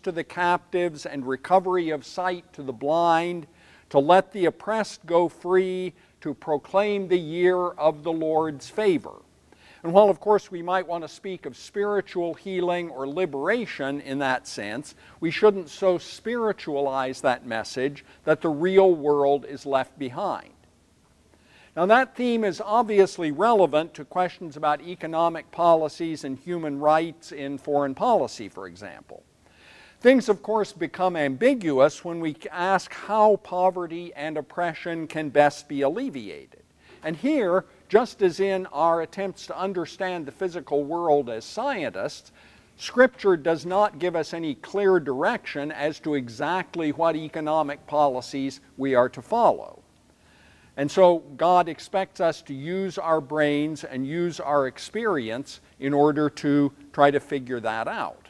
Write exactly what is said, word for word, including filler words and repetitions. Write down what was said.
to the captives and recovery of sight to the blind, to let the oppressed go free, to proclaim the year of the Lord's favor. And while, of course, we might want to speak of spiritual healing or liberation in that sense, we shouldn't so spiritualize that message that the real world is left behind. Now, that theme is obviously relevant to questions about economic policies and human rights in foreign policy, for example. Things, of course, become ambiguous when we ask how poverty and oppression can best be alleviated. And here, just as in our attempts to understand the physical world as scientists, Scripture does not give us any clear direction as to exactly what economic policies we are to follow. And so God expects us to use our brains and use our experience in order to try to figure that out.